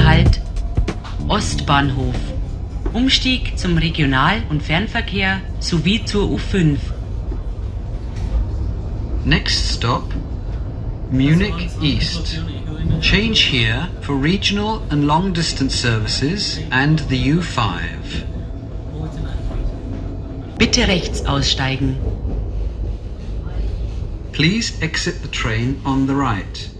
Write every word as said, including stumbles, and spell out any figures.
Halt Ostbahnhof. Umstieg zum Regional- und Fernverkehr sowie zur U fünf. Next stop, Munich East. Change here for regional and long distance services and the U five. Bitte rechts aussteigen. Please exit the train on the right.